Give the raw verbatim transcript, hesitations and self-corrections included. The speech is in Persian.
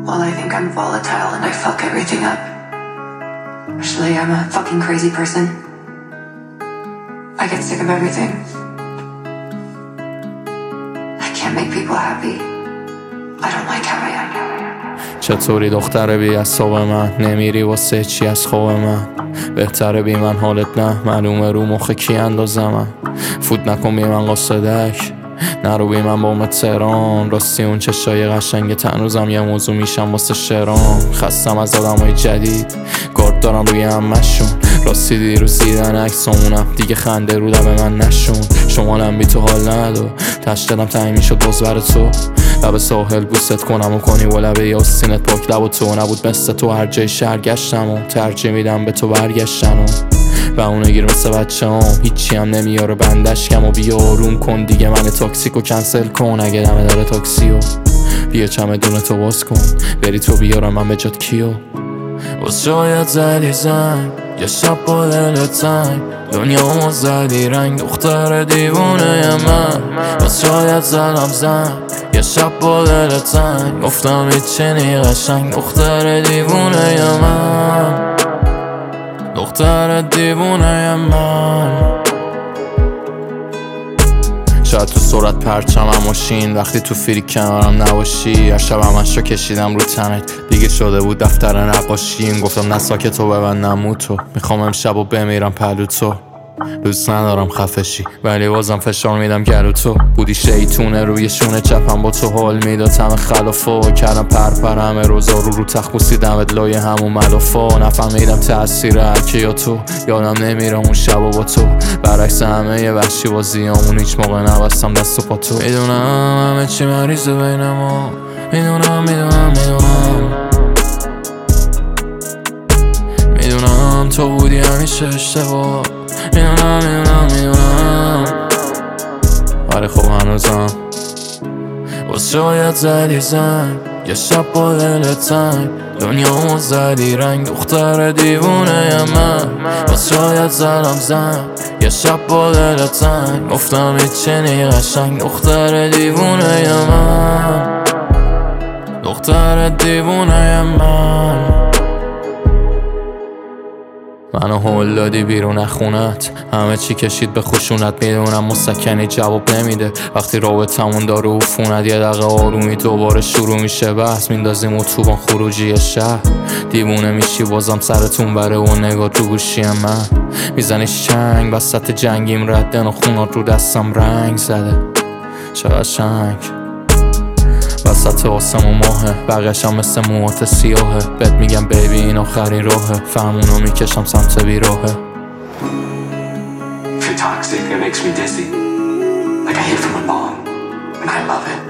Well, I think I'm volatile and I fuck everything up. Actually, I'm a fucking crazy person. I get sick of everything. I can't make people happy. I don't like how I am. چطوری دختر بی اعصاب من؟ نمیری واسه چی از خواب من؟ بهتره بی من حالت نه، معلومه رو مخ کی اندازم. فوت نکن بی من قصدک، نرو بی من با تهران. راستی اون چشای قشنگ تنوزم یه موضوع میشم واسه شعران. خستم از آدمای جدید، گارد دارم روی همشون. راستی دیروز دیدن عکسامونم، دیگه خنده رو لب من نشون. شمالم بی تو حال ندو، تش دلم تنگ میشد باز بر تو. لب ساحل بوست کنم و کنی و لبه یاسینت پاک لب و تو. نبود مثل تو هر جای شهر گشتم و ترجیح میدم به تو برگشتن و اونو گیر مثل بچه هم. هیچی هم نمیاره بندشکم و بیا آروم کن دیگه. من تاکسیکو کنسل کن اگه دمه داره تاکسیو. بیا چمدون تو باز کن بری تو بیارم من به جات کیو. باز شاید زدی زنگ یه شب با دل تنگ، دنیا زدی رنگ دختر دیوونه من. باز شاید زدم زنگ یه شب با دل تنگ، گفتم هیچی نی قشنگ دختر دیوونه من. دختر دیوونه من. شاید تو صورت پرچمم ماشین وقتی تو فری کنارم نباشی. هر شب همش رو کشیدم رو تنت دیگه شده بود دفتر نقاشیم. گفتم نه ساکت تو ببندم مو تو، میخوام امشب و بمیرم پلو تو. دوست ندارم خفشی ولی بازم فشار میدم گلو تو. بودی شیطونه روی شونه چپم با تو حال میداد همه خلافا. کردم پرپر همه روزا رو رو تخت بوسیدم ادلای همون ملافا. نفهمیدم تأثیر هرکی یا تو، یادم نمیره اون شبا با تو. برعکس همه یه وحشی بازیامون هیچ موقع نبستم دست و پا تو. میدونم همه چی مریضه بین ما، میدونم میدونم میدونم میدونم تو بودی همیشه اشتباه. میدونم میدونم میدونم ولی خب هنوزم. باز شاید زدی زنگ یه شب با دل تنگ، دنیا زدی رنگ دختر دیوونه من. باز شاید زدم زنگ یه شب با دل تنگ، گفتم هیچی نی قشنگ دختر دیوونه من. دختر دیوونه من. منو هول دادی بیرون خونت، همه چی کشید به خشونت. میدونم مسکنی جواب نمیده وقتی رابطمون داره عفونت. یه دقیقه آرومی دوباره شروع میشه بحث، میندازیم اتوبان خروجی شهر. دیوونه میشی بازم سرتون بره و نگاه تو گوشی من. میزنی چنگ وسط جنگیم ردن و خونات رو دستم رنگ زده. چه قشنگ وسط آسمون ماهه، بقیه‌شم مثل موهات سیاهه. بهت میگم بیبی این آخرین راهه، فرمونو میکشم سمت بیراهه. If you're toxic, it makes me dizzy. Like I hit from a bomb, and I love it.